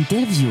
انترفيو.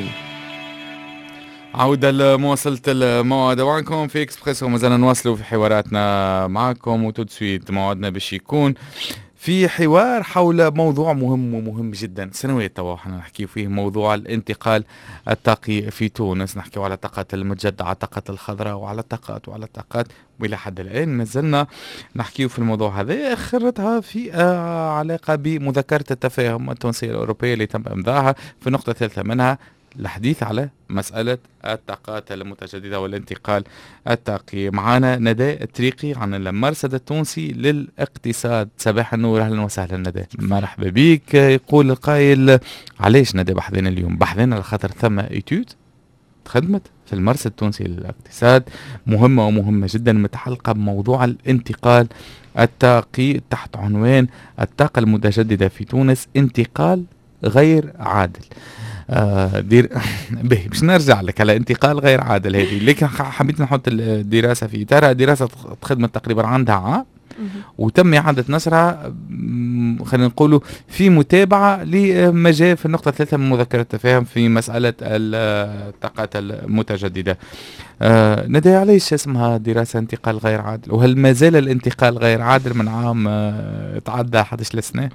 عودة لمواصلة الموعد معكم في إكسبريسو، وما زلنا نواصلوا في حواراتنا معكم، وتدسويت موعدنا باش يكون في حوار حول موضوع مهم جدا. سنوات توا احنا نحكي فيه، موضوع الانتقال الطاقي في تونس. نحكي على الطاقات المتجددة، على الطاقات الخضراء، وعلى الطاقات وإلى حد الآن ما زلنا نحكي في الموضوع هذا. آخرتها في علاقة بمذكرة التفاهم التونسية الأوروبية اللي تم إمضاءها في النقطة الثالثة منها الحديث على مسألة الطاقات المتجددة والانتقال الطاقي. معنا نداء التريقي عن المرصد التونسي للاقتصاد. صباح النور، أهلا وسهلا نداء، مرحبا بك. يقول القائل: علاش نداء بحثنا اليوم؟ بحثنا لخاطر ثم إيتود تخدمت في المرصد التونسي للاقتصاد مهمة جدا، متعلقة بموضوع الانتقال الطاقي تحت عنوان الطاقة المتجددة في تونس انتقال غير عادل. دير باش نرجع لك على انتقال غير عادل هذه، لكن حبيت نحط الدراسة في إطارها. دراسة خدمت تقريبا عندها عام وتم إعادة نشرها، خلينا نقولوا في متابعة لما جاء في النقطة الثالثة من مذكرة التفاهم في مسألة الطاقات المتجددة. ندى، علاش اسمها دراسة انتقال غير عادل؟ وهل ما زال الانتقال غير عادل من عام تعدى 11 سنة؟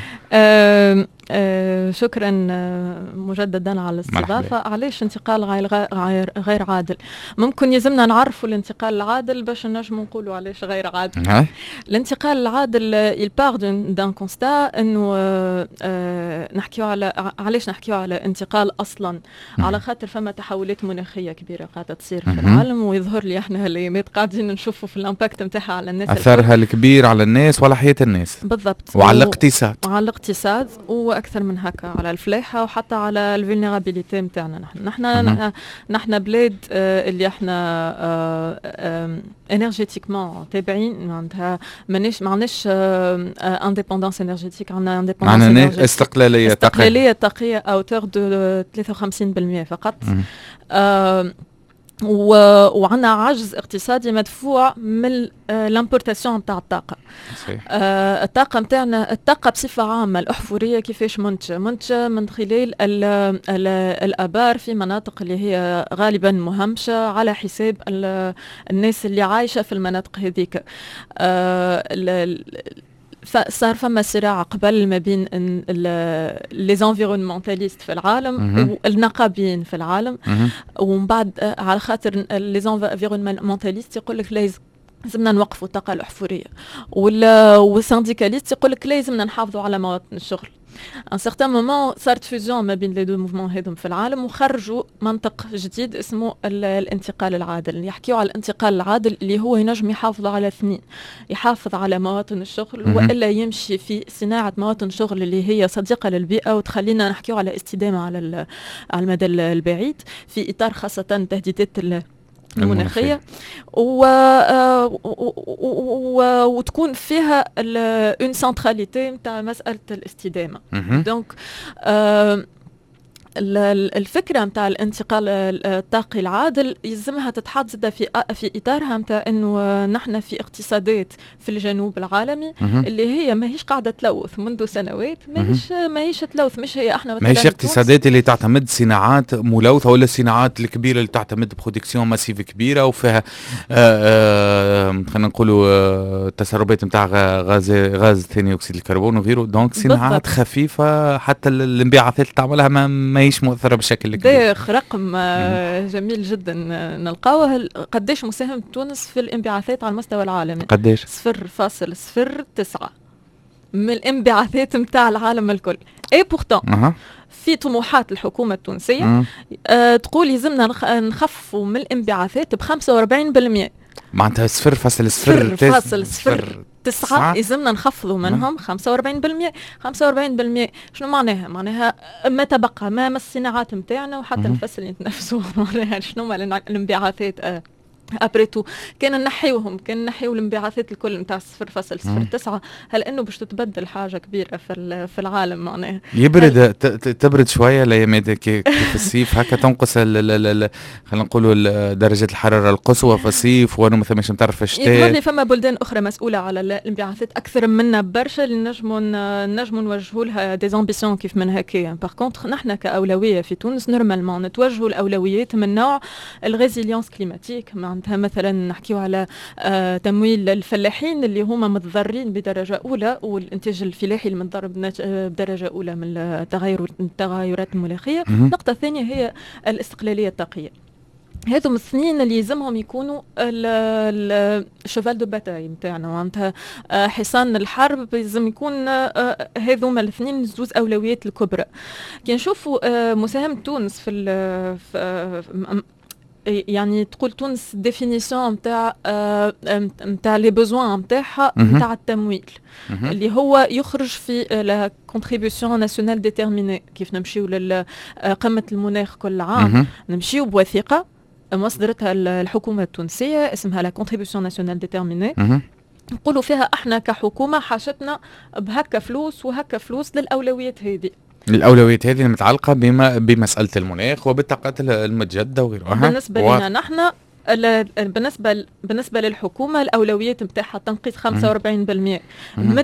شكرا مجددا على الاستضافة. علاش انتقال غير عادل؟ ممكن يلزمنا نعرفوا الانتقال العادل باش نجموا نقولوا علاش غير عادل. الانتقال العادل يبار دان كونستا انه نحكيو على علاش نحكيو على انتقال اصلا، على خاطر فما تحولات مناخيه كبيره قاعده تصير في العالم، ويظهر لي احنا هالايامات قاعدين نشوفوا في الامباكت نتاعها على الناس، اثرها الكبير على الناس وعلى حياه الناس بالضبط، وعلى الاقتصاد، واكثر من هكا على الفلاحه وحتى على الفولنرابيليتي نتاعنا. نحن بلاد اللي احنا انرجيتيكمون تابعين، معناتها ما عندناش انديبوندونس انرجيتيك، عندنا انديبوندونس استقلاليه طاقيه او تور دو 53% فقط. وعندنا عجز اقتصادي مدفوع من الامبورتاسيون نتاع الطاقه. الطاقه نتاعنا، الطاقه بصفه عامه الاحفوريه كيفاش منتجه من خلال الابار في مناطق اللي هي غالبا مهمشه على حساب الناس اللي عايشه في المناطق هذيك. صار فما صراع قبل ما بين لي انفيرونمونتاليست في العالم والنقابيين في العالم، ومن بعد على خاطر لي انفيرونمونتاليست يقول لك لازمنا نوقفوا الطاقه الاحفوريه، والسانديكاليست يقول لك لازمنا نحافظوا على مواطن الشغل. ان سيغتان مومون صارت فيزيون ما بين لي دو موفمون هذم في العالم، وخرجوا منطق جديد اسمه الانتقال العادل. يحكيوا على الانتقال العادل اللي هو ينجم يحافظ على اثنين، يحافظ على مواطن الشغل والا يمشي في صناعه مواطن شغل اللي هي صديقه للبيئه وتخلينا نحكيوا على استدامه على المدى البعيد في اطار خاصه تهديدات المناخية، وتكون فيها اون سنتراليتي نتاع مسألة الاستدامة. دونك الفكرة نتاع الانتقال الطاقي العادل يلزمها تتحط في إطارها نتاع إنه نحن في اقتصادات في الجنوب العالمي اللي هي ماهيش قاعدة تلوث منذ سنوات، ماهيش تلوث، مش هي احنا ماهيش اقتصادات اللي تعتمد صناعات ملوثة ولا الصناعات الكبيرة اللي تعتمد برودكسيون ماسيف كبيرة وفيها خلينا نقولوا تسربات نتاع غاز ثاني أكسيد الكربون وغيره. دونك صناعات خفيفة، حتى الانبعاثات اللي تعملها ماهيش مؤثرة بشكل كبير. ده رقم جميل جدا نلقاوه. قديش مساهم تونس في الانبعاثات على المستوى العالمي؟ قديش؟ 0.09 من الانبعاثات متاع العالم الكل. اي بورتون في طموحات الحكومة التونسية تقول يلزمنا نخفوا من الانبعاثات ب 45%. معناتها 0.09 يلزمنا نخفضوا منهم 45%. 45% شنو معناها؟ معناها ما تبقى ما الصناعات نتاعنا وحتى النفس اللي يتنفسوا، معناها شنو الانبعاثات ابريتو كان نحيو الانبعاثات الكل نتاع 0.09. هل انه باش تتبدل حاجه كبيره في العالم معناها؟ يبرد تبرد شويه الايامات كيف الصيف هكا تنقص خلينا نقولوا درجه الحراره القصوى في الصيف، وانا مثلا مش نتعرف الشتاء. يظهر لي فما بلدان اخرى مسؤوله على الانبعاثات اكثر منا برشا اللي نجموا نوجهوا لها دي امبيسيون كيف من هكايا. باغ كونتر نحن كاولويه في تونس نورمالمون نتوجهوا الاولويات من نوع الريزيليونس كليماتيك، معناتها مثلا نحكيو على تمويل الفلاحين اللي هما متضررين بدرجه اولى، والانتاج الفلاحي المتضرر بدرجه اولى من التغيرات المناخيه. النقطه الثانيه هي الاستقلاليه الطاقيه. هذو السنين اللي يلزمهم يكونوا الشوفال دو باتاي نتاعنا، معناتها حصان الحرب لازم يكون هذوما الاثنين زوز اولويات الكبرى. كي نشوفوا مساهمه تونس في يعني تقول تونس ديفينيسيون نتاع لي بوزوان نتاعها نتاع التمويل اللي هو يخرج في لا كونتريبيوسيون ناسيونال ديتيرميني. كيف نمشيو لقمه المناخ كل عام نمشيو بوثيقه مصدرتها الحكومه التونسيه اسمها لا كونتريبيوسيون ناسيونال ديتيرميني، نقولوا فيها احنا كحكومه حاجتنا بهكا فلوس وهكا فلوس للاولويات هذه. الأولويات هذه المتعلقة بمسألة المناخ وبالطاقات المتجددة وغيرها. بالنسبة لنا نحن بالنسبة للحكومة الأولويات نتاعها تنقيص 45% من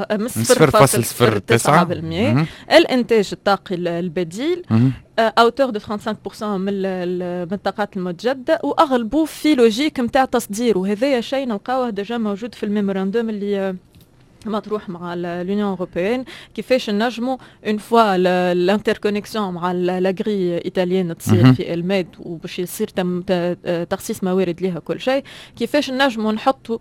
0.09%. الإنتاج الطاقي البديل أوتور دو 35% من الطاقات المتجددة، وأغلبوه في لوجيك نتاع تصدير. وهذا شيء نلقاوه ديجا موجود في الميموراندوم اللي مطروح مع لونيون اوروبيين، كيفاش نجموا اون فوا الانتركونيكسيون مع لاغري ايطاليان تصير في الماد وباش يصير تم تخصيص موارد ليها كل شيء، كيفاش نجموا نحطوا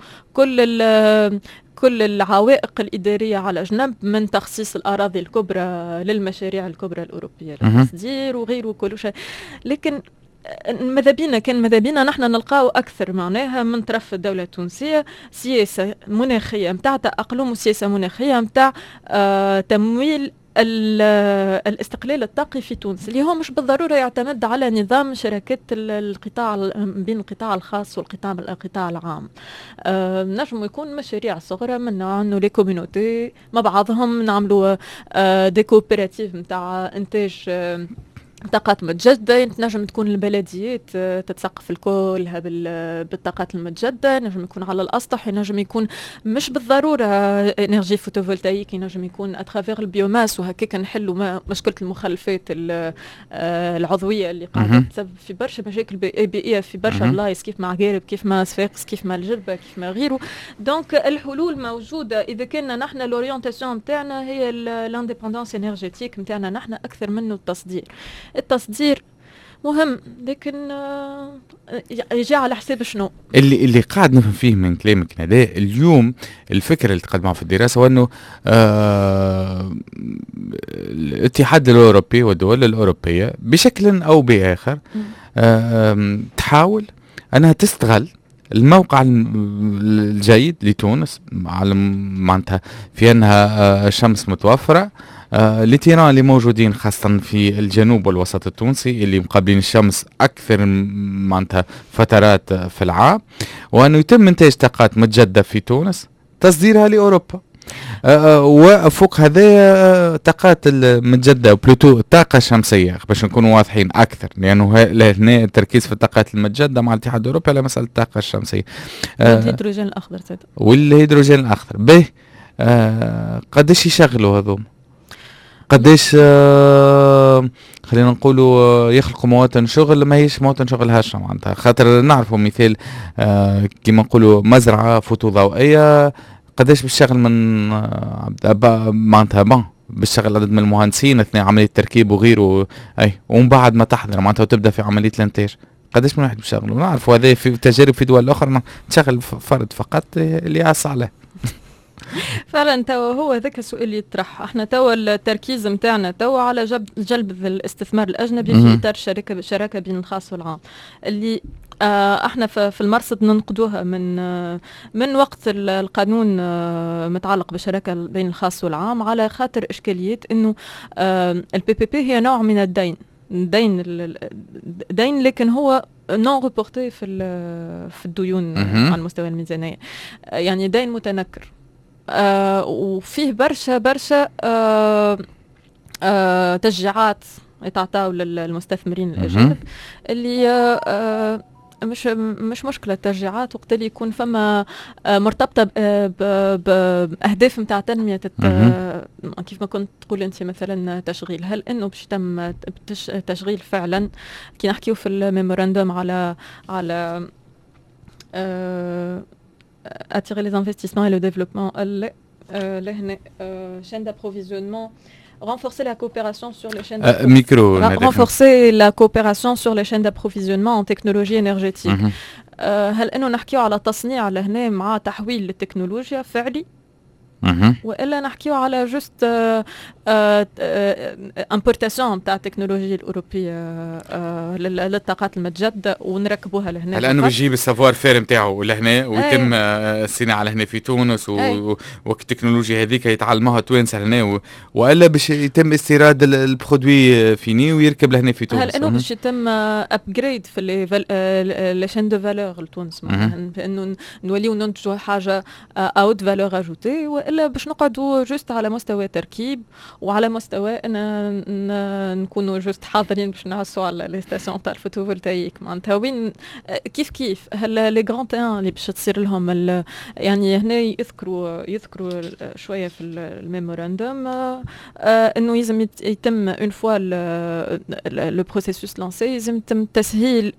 كل العوائق الإدارية على جنب من تخصيص الأراضي الكبرى للمشاريع الكبرى الأوروبية للتصدير وغيره كل شيء. لكن ماذا بينا نحن نلقاو أكثر معناها من طرف الدولة التونسية سياسة مناخية متاع تأقلم وسياسة مناخية متاع تمويل الاستقلال الطاقي في تونس، اللي هو مش بالضرورة يعتمد على نظام شراكات القطاع بين القطاع الخاص والقطاع العام. نجم يكون مشاريع صغرى من نوع انه لي كوميونيتي مع بعضهم نعملوا دي كوبيراتيف متاع انتاج طاقات متجددة. نجم تكون البلديات تتسقف الكلها بالطاقات المتجددة، نجم يكون على الأسطح، نجم يكون مش بالضرورة انرجي فوتوفولتايك، نجم يكون اترافير البيوماس، وهكاك نحلوا مشكلة المخلفات العضوية اللي قاعدة تسبب في برشا مشاكل بيئية في برشا بلايص، كيف مع قارب، كيف مع صفاقس، كيف مع الجربة، كيف مع غيره. دونك الحلول موجودة إذا كنا نحن لورينتاسيون نتاعنا هي الانديبندونس انرجيتيك نتاعنا نحن أكثر منه التصدير مهم، لكن يجي على حساب شنو اللي قاعد نفهم فيه من كلامك هذا اليوم. الفكره اللي تقدمها في الدراسه وانه الاتحاد الاوروبي والدول الاوروبيه بشكل او باخر تحاول انها تستغل الموقع الجيد لتونس على معناتها في انها شمس متوفره، لتيران اللي موجودين خاصة في الجنوب والوسط التونسي اللي مقابلين الشمس أكثر معناتها فترات في العام، وأنه يتم إنتاج طاقات متجددة في تونس تصديرها لأوروبا. وفوق هذا طاقات المتجددة بلوتو الطاقة الشمسية باش نكونوا واضحين أكثر، لأنه هنا التركيز في الطاقات المتجددة مع الاتحاد الأوروبي على مسألة الطاقة الشمسية والهيدروجين الأخضر والهيدروجين الأخضر. به قديش يشغلوا هذوم؟ قديش خلينا نقولوا يخلقوا مواطن شغل؟ ما هيش مواطن شغل هاشة معناتها، خاطر نعرفوا مثال كما نقولوا مزرعة فوتوضوئية قديش بتشتغل من معناتها بتشتغل عدد من المهندسين اثناء عملية تركيب وغيره، اي ومن بعد ما تحضر معناتها وتبدا في عملية الانتاج قديش من واحد بيشتغلوا. نعرفوا هذا في تجارب في دول اخرى تشغل فرد فقط اللي يعص عليه. فعلا توا هو ذاك السؤال اللي يطرح. احنا توا التركيز نتاعنا توا على جلب الاستثمار الاجنبي في اطار شراكه بين الخاص والعام، اللي احنا في المرصد ننقدوها من وقت القانون متعلق بالشراكه بين الخاص والعام، على خاطر اشكاليات انه البي بي بي هي نوع من الدين، دين لكن هو نون ريبورتي في الديون على المستوى الميزانية، يعني دين متنكر. وفيه برشا تشجيعات يتعطاو للمستثمرين الأجانب اللي مش مشكلة التشجيعات وقت اللي يكون فما مرتبطة بأهداف متاع تنمية كيف ما كنت تقول أنت مثلا تشغيل. هل إنه باش تم تشغيل فعلا كي نحكيو في الميموراندوم على attirer les investissements et le développement لهنا chaîne d'approvisionnement, renforcer la coopération sur les chaînes renforcer la coopération sur les chaînes d'approvisionnement en technologie énergétique. هل انه نحكيو على تصنيع لهنا مع تحويل للتكنولوجيا فعلي والا نحكيو على جوست امبورتاسيون تاع التكنولوجيا الاوروبيه للطاقات المتجدده ونركبوها لهنا؟ لانه بيجيب السافوار فير نتاعو لهنا ويتم الصناعه لهنا في تونس والتكنولوجيا هذيك يتعلموها توانسه لهنا والا باش يتم استيراد البرودوي فيني ويركب لهنا في تونس؟ هل انه باش يتم ابجريد في لي شين دو فالور لتونس بانه نوليو ننتجوا حاجه اوت فالور اجوتي والا باش نقعدوا جوست على مستوى تركيب وعلى مستوى ان نكونوا جوست حاضرين باش نعسوا على لي ستاسيون تاع الفوتوفولتايك؟ معناتها وين كيف هل لي غران تيران اللي باش تصير لهم يعني هنا يذكروا شويه في الميموراندوم انه لازم يتم اون فوا لو بروسيسوس لانسي يلزم يتم تسهيل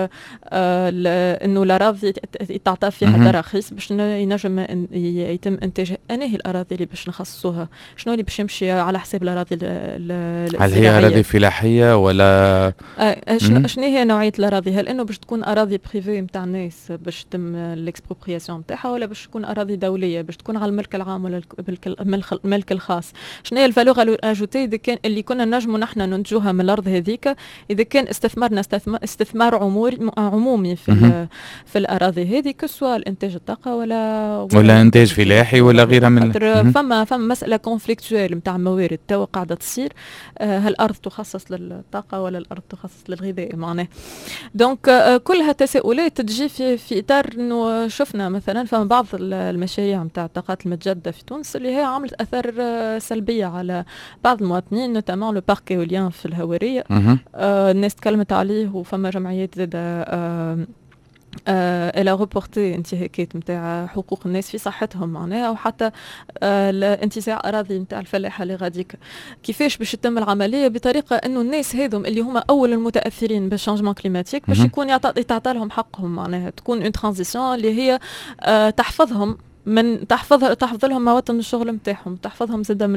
انه الاراضي يتعطى فيها تراخيص باش ينجم يتم انتاج انهي الاراضي اللي باش نخصصوها، شنو اللي باش يمشي على حساب الاراضي هل هي اراضي فلاحيه ولا شنو هي نوعيه الاراضي؟ هل انه باش تكون اراضي بريفي نتاع الناس باش تم الاكسبروبرياسيون نتاعها ولا باش تكون اراضي دوليه باش تكون على الملك العام ولا الملك الخاص؟ شنو هي الفالور اجوتي اذا كان اللي كنا نجموا نحن ننتجوها من الارض هذيك اذا كان استثمرنا استثمار عمومي في الاراضي هذه كسوا الانتاج الطاقه ولا انتاج فلاحي ولا غيرها من فما مساله كونفليكتوال نتاع موارد توا قاعده تصير. هل الارض تخصص للطاقه ولا الارض تخصص للغذاء؟ معناه دونك كلها تساؤلات تجي في اطار انه شفنا مثلا فما بعض المشاريع نتاع الطاقات المتجدده في تونس اللي هي عملت اثر سلبيه على بعض المواطنين نوتامون لو بارك ايوليان في الهواريه. الناس تكلمت عليه وفما جمعيات زاده الى روبورتي انتهاكات نتاع حقوق الناس في صحتهم معناها وحتى الانتزاع اراضي نتاع الفلاحه اللي غاديك. كيفاش باش تتم العمليه؟ بطريقه انه الناس هذم اللي هما اول المتاثرين بالشانجمون كليماتيك باش يكون يتعطى لهم حقهم، معناها تكون اون ترانزيسيون اللي هي تحفظهم من تحفظ لهم مواطن الشغل نتاعهم، تحفظهم زاده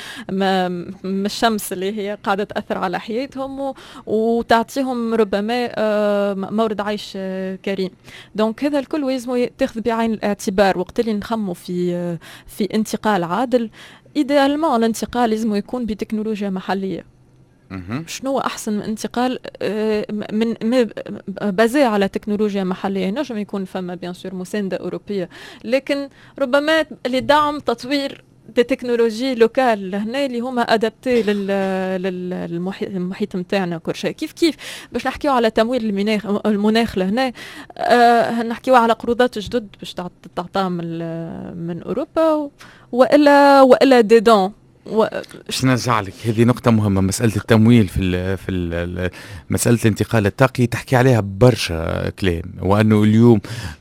من الشمس اللي هي قاعده تاثر على حياتهم وتعطيهم ربما مورد عيش كريم. دونك هذا الكل لازم يتاخذ بعين الاعتبار وقت اللي نخموا في انتقال عادل. ايديالمون الانتقال لازم يكون بتكنولوجيا محليه. شنو احسن من انتقال من بازي على تكنولوجيا محليه؟ نجم يكون فما بيان سور مسانده اوروبيه لكن ربما لدعم تطوير تكنولوجي لوكال لهنا اللي هما ادابتي للمحيط نتاعنا كل شيء. كيف باش نحكيو على تمويل المناخ لهنا نحكيو على قروضات جدد باش تعطى من اوروبا والا دي دون باش نرجع لك. هذه نقطة مهمة، مسألة التمويل في مسألة الانتقال الطاقي تحكي عليها برشا كلام، وأنه اليوم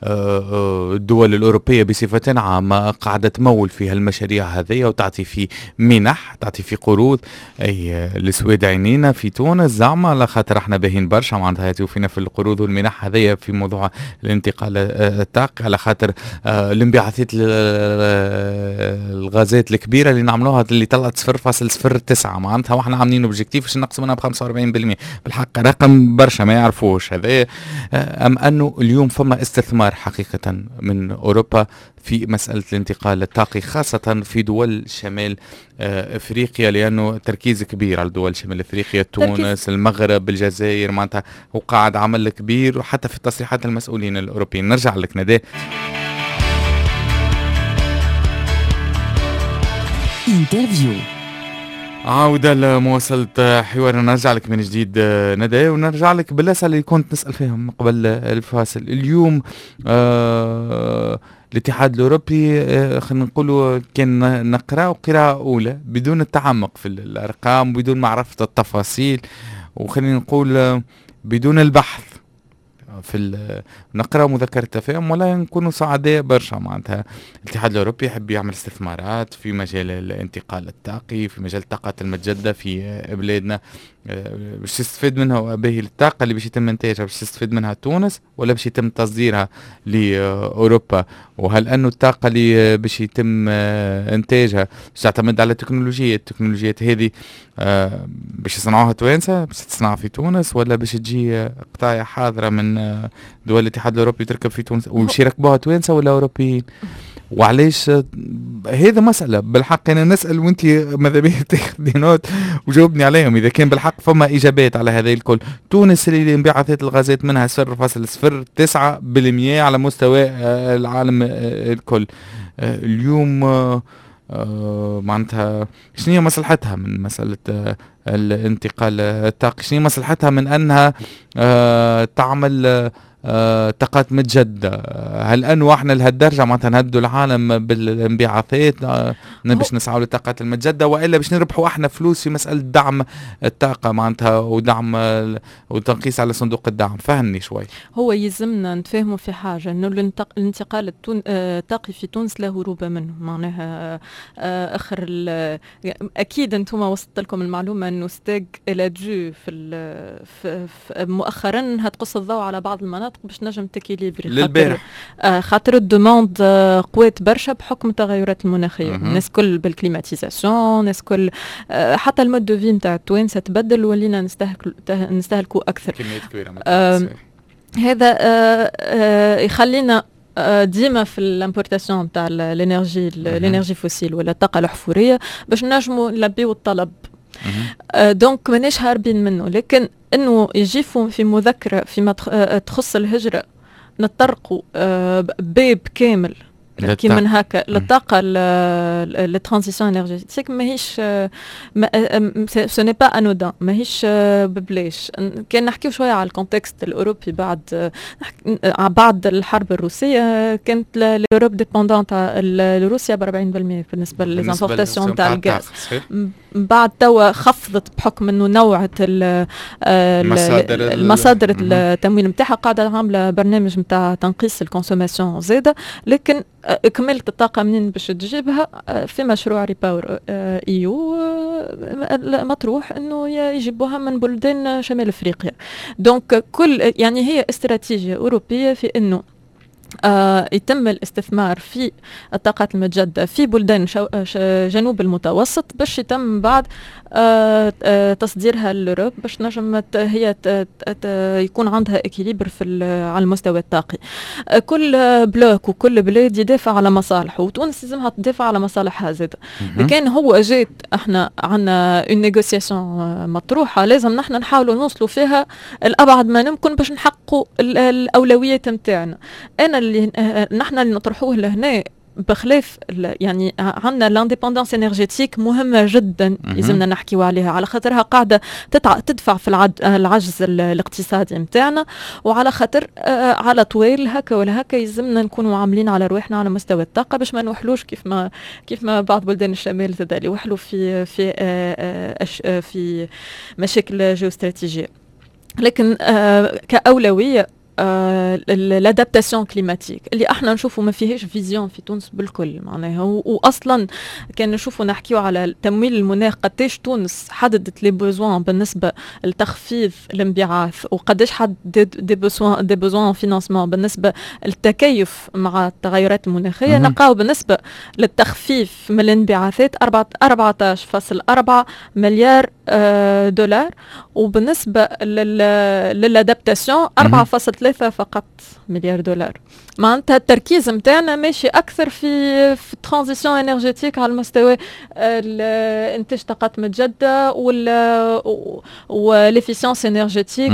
الدول الأوروبية بصفة عامة قاعدة تمول في هالمشاريع هذه وتعطي في منح، تعطي في قروض. أي السويد عينينا في تونس زعما على خاطر احنا باهين برشا معناتها فينا في القروض والمنح هذه في موضوع الانتقال الطاقي، على خاطر الانبعاثات الغازات الكبيرة اللي نعملوها اللي طلعت 0.09 معناتها واحنا عاملين اوبجيكتيف باش نقص منها ب 45%. بالحق رقم برشا ما يعرفوش هذا. ام انه اليوم فما استثمار حقيقة من اوروبا في مسألة الانتقال الطاقي خاصة في دول شمال افريقيا، لانه تركيز كبير على دول شمال افريقيا، تونس، المغرب، الجزائر، معناتها وقاعد عمل كبير وحتى في تصريحات المسؤولين الاوروبيين. نرجع لك نداء. انترفيو عودة لمواصلة حوارنا. نرجع لك من جديد ندى، ونرجع لك بالأسئلة اللي كنت نسأل فيهم قبل الفاصل. اليوم الاتحاد الأوروبي خلينا نقولوا كان نقرأ قراءة أولى بدون التعمق في الأرقام، بدون معرفة التفاصيل، وخلينا نقول بدون البحث في نقرا مذكرة تفاهم، ولا نكونوا سعداء برشا. معناتها الاتحاد الاوروبي يحب يعمل استثمارات في مجال الانتقال الطاقي، في مجال الطاقات المتجدده في بلادنا، باش تستفيد منها باهي الطاقه اللي باش يتم انتاجها، باش تستفيد منها تونس ولا باش يتم تصديرها لاوروبا؟ وهل انه الطاقه اللي باش يتم انتاجها باش تعتمد على التكنولوجيات هذه باش يصنعوها توانسه، باش تصنع في تونس، ولا باش تجي قطاع حاضره من دول الاتحاد الاوروبي تركب في تونس ومش يركبوها توانسه ولا اوروبيين؟ وعليش هذا مسألة بالحق أنا نسأل وانت ماذا بيه تاخذي نوت وجاوبني عليهم إذا كان بالحق فما إجابات على هذا الكل. تونس اللي انبعاثات الغازات منها 0.09% على مستوى العالم الكل. اليوم معناتها شنو هي مصلحتها من مسألة الانتقال الطاقي؟ شنو هي مصلحتها من أنها تعمل طاقات متجددة؟ هل أنه احنا لهالدرجة معناتها نهدوا العالم بالانبعاثات باش نسعوا للطاقات المتجددة، وإلا باش نربحوا احنا فلوس في مسألة دعم الطاقة معناتها ودعم وتنقيس على صندوق الدعم؟ فهمني شوي. هو يلزمنا نتفاهموا في حاجة، انه الانتقال الطاقي في تونس له هروبة منه. معناها اخر اكيد انتم وصلت لكم المعلومة انه ستيغ الى جو في مؤخرا هتقص الضوء على بعض المناطق باش نجم تكيليبري للبارح خاطر الدوموند قوات برشا بحكم التغيرات المناخية. الناس كل بالكليماتيزاسيون، الناس كل حتى المود دو في نتاع التوانسة تبدل، ولينا نستهلكوا اكثر كميات كبيرة. هذا يخلينا ديما في الامبورتاسيون تاع الانرجي فوسيل ولا الطاقة الأحفورية باش نجموا نلبيو الطلب. دونك ماناش هاربين منه، لكن انه يجيفوا في مذكرة فيما تخص الهجرة نطرقوا باب كامل كيما من هكا للطاقة الترانزيسيون انرجيتيك ماهيش سو ني با انودان، ماهيش ببلاش. كان نحكيو شوية على الكونتكست الأوروبي بعد الحرب الروسية، كانت الأوروب ديبوندون تاع روسيا ب 40% بالنسبة للإمبورتاسيون تاع الغاز. بعد توا خفضت بحكم انه نوعت المصادر التمويل نتاعها، قاعده عامله برنامج نتاع تنقيص الكونسوماسيون زاده، لكن كملة الطاقه منين باش تجيبها في مشروع ريباور ايو مطروح انه يجيبوها من بلدان شمال افريقيا. دونك كل يعني هي استراتيجيه اوروبيه في انه يتم الاستثمار في الطاقات المتجددة في بلدان جنوب المتوسط باش يتم بعد تصديرها للأوروب باش نجم هي يكون عندها اكيليبر على المستوى الطاقي. كل بلوك وكل بلاد يدافع على مصالحه، وتونس لازمها تدافع على مصالحها زاده. لكن هو جات احنا عندنا اون نيغوسياسيون مطروحه لازم نحن نحاولوا نوصلوا فيها الابعد ما نمكن باش نحققوا الاولويات نتاعنا. انا اللي نحن اللي نطرحوه لهنا بخلاف يعني عندنا لانديبوندونس انرجيتيك مهمه جدا لازمنا نحكيو عليها، على خاطرها قاعده تدفع في العجز الاقتصادي نتاعنا، وعلى خاطر على طويل هكا ولا هكا يلزمنا نكونوا عاملين على روحنا على مستوى الطاقه باش ما نوحلوش كيف ما بعض بلدان الشمال زاد اللي وحلوا في مشاكل جيوستراتيجيه. لكن كاولويه الادابتاسيون كليماتيك اللي احنا نشوفوا ما فيهاش فيزيون في تونس بالكل معناها. واصلا كان نشوفوا نحكيو على تمويل المناخ، قداش تونس حددت لي بوزوان بالنسبه لتخفيض الانبعاث، وقداش حد دي بوزوان فينانسمون بالنسبه للتكيف مع التغيرات المناخيه. نلقاو بالنسبه للتخفيف من الانبعاثات 14.4 مليار دولار، وبالنسبه للادابتاسيون 4.3 فقط مليار دولار. معناتها التركيز متاعنا ماشي اكثر في الترانزيسيون انرجيتيك على المستوى الانتاج طاقات متجدده والافيسيونس انرجيتيك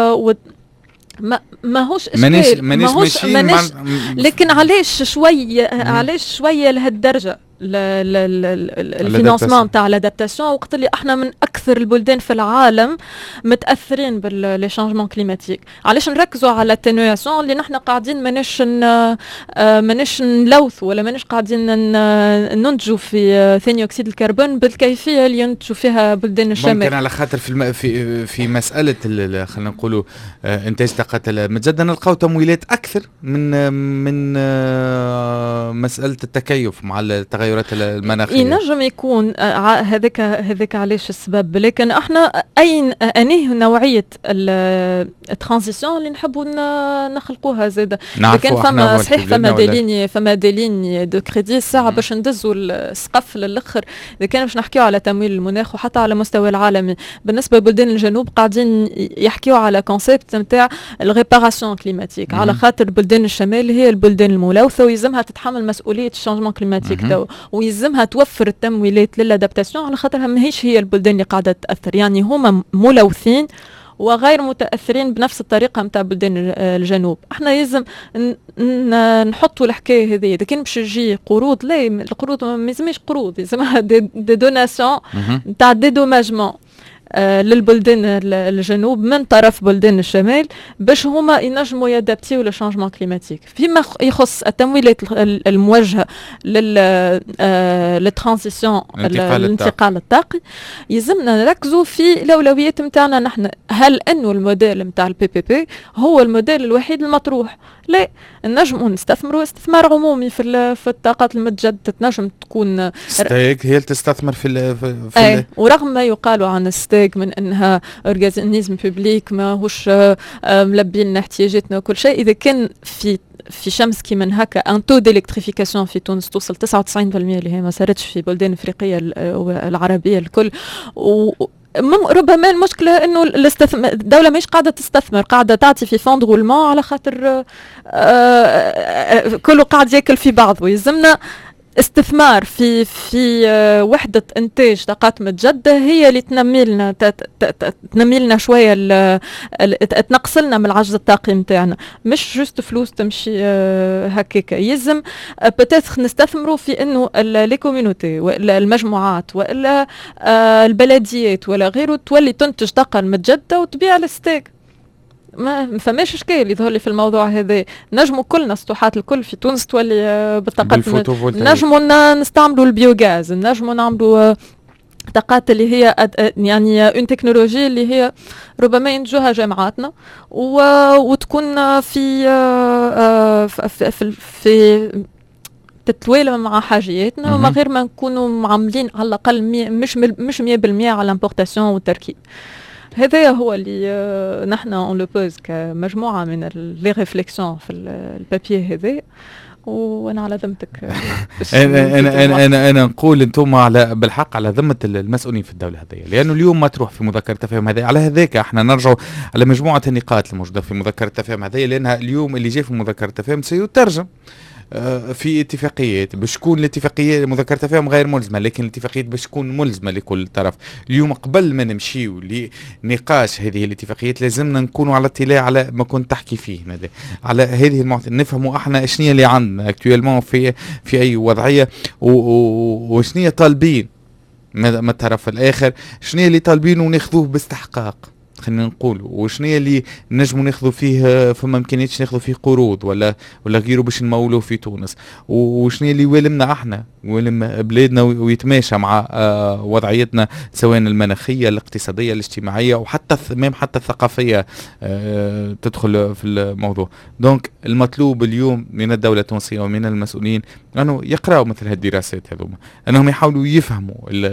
ماهوش اشكال، ماهوش لكن علاش شويه لهالدرجه الفينانسمون نتاع الادابتاسيون، وقت اللي احنا من اكثر البلدان في العالم متاثرين باللي شانجمون كليماتيك. علاش نركزوا على التنوياسيون؟ اللي نحن قاعدين ماناش نلوثوا ولا ماناش قاعدين ننتجوا في ثاني اكسيد الكربون بالكيفيه اللي ينتجوا فيها بلدان الشمال. ممكن على خاطر في مساله خلينا نقولوا انتاج طاقه المتجدده نلقاو تمويلات اكثر من مساله التكيف مع التغيرات المناخيه. ينجم يكون هذاك علاش السبب، لكن احنا انهي نوعيه الترانزيسيون اللي نحبوا نخلقوها زاده. لكن فما صحيح فما ديلين دو كريدي الساعه باش ندزوا السقف للاخر اذا كان باش نحكيو على تمويل المناخ وحتى على مستوى العالمي. بالنسبه لبلدان الجنوب قاعدين يحكيو على كونسيبت نتاع الريباراسيون كليماتيك، على خاطر بلدان الشمال هي البلدان الملوثه ويلزمها تتحمل مسؤوليه الشانجمون كليماتيك تو، ويلزمها توفر التمويلات للادابتاسيون على خاطرها ماهيش هي البلدان اللي قاعده تاثر. يعني هما ملوثين وغير متاثرين بنفس الطريقه نتاع بلدان الجنوب. احنا لازم نحطوا الحكايه هذه. اذا كان باش يجي قروض، لا القروض ما يلزمش قروض، يلزمها دي دوناسيون نتاع دي دوماجمون للبلدان الجنوب من طرف بلدان الشمال باش هما ينجموا يادابتيو للشانجمون كليماتيك. فيما يخص التمويلات الموجهه للترانزيسيون الانتقال الطاقي، يلزمنا نركزوا في الاولويات نتاعنا نحن. هل انه الموديل نتاع البي بي بي هو الموديل الوحيد المطروح؟ لا، نجموا نستثمروا استثمار عمومي في الطاقات المتجدده. تنجم تكون ستيك هي اللي تستثمر في ورغم ما يقال عن ستيك من انها اورغانيزم بوبليك ماهوش ملبي لنا احتياجاتنا وكل شيء، اذا كان في شمس كي من هكا ان تو ديلكتريفيكاسيون في تونس توصل 99% اللي هي ما صارتش في بلدان افريقيه العربيه الكل. ربما المشكله انه الدوله مش قاعده تستثمر، قاعده تعطي في فوند رولمون على خاطر كله قاعد ياكل في بعضه. يلزمنا استثمار في وحدة إنتاج طاقات متجددة هي اللي تنمي لنا شوية تنقص لنا من العجز الطاقي نتاعنا، مش جست فلوس تمشي هكاك. يلزم بتاتخ نستثمروا في إنه لي كوميونيتي ولا المجموعات ولا البلديات ولا غيره تولي تنتج طاقة متجددة وتبيع للستيك. ما فماش اشكال يظهر لي في الموضوع هذا. نجموا كلنا سطوحات الكل في تونس تولي بالطاقات، نجموا نستعملوا البيوغاز، نجموا نعملوا طاقات اللي هي يعني اون تكنولوجي اللي هي ربما ينتجوها جامعاتنا وتكون في تتوالى مع حاجياتنا وما غير ما نكونوا عاملين على الاقل مش 100% على الامبورتاسيون والتركيب. هذا هو اللي نحن اون لو بوز كمجموعه من لي ريفليكسيون في البابي هذا. وانا على ذمتك انا نقول انتم بالحق على ذمه المسؤولين في الدوله هذه، لانه اليوم ما تروح في مذكره التفاهم هذه. على هذاك احنا نرجع على مجموعه النقاط الموجوده في مذكره التفاهم هذه، لانها اليوم اللي جاي في مذكره التفاهم سيترجم في اتفاقيات باش تكون الاتفاقيه مذكره تفاهم غير ملزمه، لكن الاتفاقيات باش تكون ملزمه لكل طرف. اليوم قبل ما نمشيو لنقاش هذه الاتفاقيات لازمنا نكونوا على اطلاع على ما كنت تحكي فيه ندى، على هذه نفهموا احنا شنو اللي عندنا اكتويلمون في اي وضعيه وشنو طالبين من الطرف الاخر، شنو اللي طالبين وناخذوه باستحقاق خلينا نقول، وشنو اللي نجموا ناخذوا فيه فما امكانياتش ناخذوا فيه قروض ولا غيره باش نمولوا في تونس، وشنو اللي يولمنا احنا ويلم بلادنا ويتماشى مع وضعيتنا سواء المناخيه الاقتصاديه الاجتماعيه وحتى حتى الثقافيه تدخل في الموضوع. دونك المطلوب اليوم من الدوله التونسيه ومن المسؤولين انه يقراوا مثل هالدراسات هذوما، انهم يحاولوا يفهموا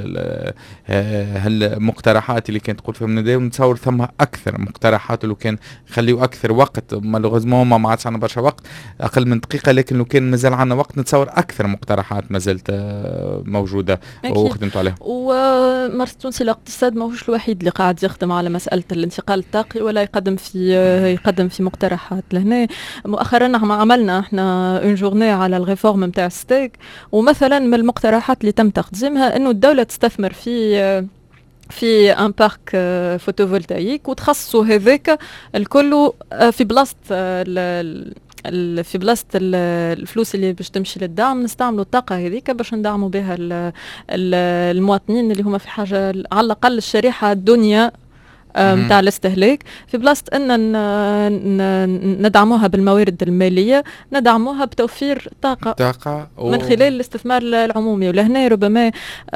المقترحات اللي كانت تقول فيهم نداء، ونتصور ثم اكثر مقترحات لو كان خليوا اكثر وقت. مالوغوزمون ما عادش عندنا برشا وقت، اقل من دقيقه، لكن لو كان مازال عندنا وقت نتصور اكثر مقترحات مازالت موجوده وخدمتوا عليها. ومركز التونسي للاقتصاد ماهوش الوحيد اللي قاعد يخدم على مساله الانتقال الطاقي ولا يقدم في مقترحات. لهنا مؤخرا عملنا احنا اون جورني على الريفورم نتاع ستيك، ومثلا من المقترحات اللي تم تقديمها انه الدوله تستثمر في ان بارك فوتوفولتايك وتخصصوا هذاك الكل في بلاصه في بلاصة الفلوس اللي باش تمشي للدعم نستعملوا الطاقة هذيك باش ندعموا بها المواطنين اللي هما في حاجة على الأقل الشريحة الدنيا متاع الاستهلاك، في بلاصة أن ندعموها بالموارد المالية ندعموها بتوفير طاقة من خلال الاستثمار العمومي. ولهنا ربما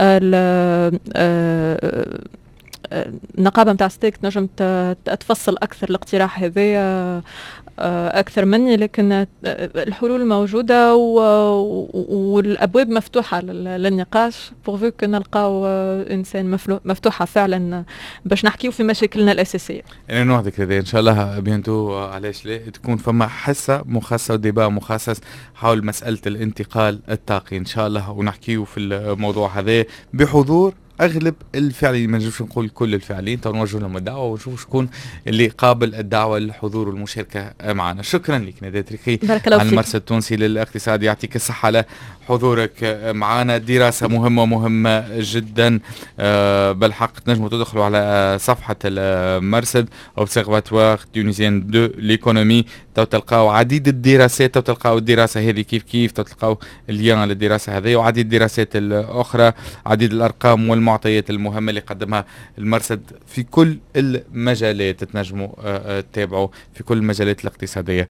النقابة متاع ستيك تنجم تفصل أكثر الاقتراح هذا أكثر مني، لكن الحلول موجودة والأبواب مفتوحة للنقاش بورفو كنا نلقاو إنسان مفتوحة فعلا باش نحكيو في مشاكلنا الأساسية. يعني نوعدك هذا إن شاء الله بينتو علاش لا تكون فما حصة مخصصة وديبا مخصص حول مسألة الانتقال الطاقي إن شاء الله، ونحكيو في الموضوع هذا بحضور اغلب الفاعلين، ما نجمش نقول كل الفاعلين، نوجه لهم الدعوه ونشوف شكون اللي قابل الدعوه للحضور والمشاركه معنا. شكرا لك ندى تريخي على المرصد التونسي للاقتصاد، يعطيك الصحه على حضورك معنا. دراسه مهمه جدا، بالحق تنجموا تدخلوا على صفحه المرصد Observatoire Tunisien de l'Économie، تلقاو عديد الدراسات، تلقاو الدراسه هذه كيف تلقاو اللين للدراسه هذه وعديد الدراسات الاخرى، عديد الارقام والمعطيات المهمه اللي قدمها المرصد في كل المجالات، تنجموا تتابعوا في كل المجالات الاقتصاديه.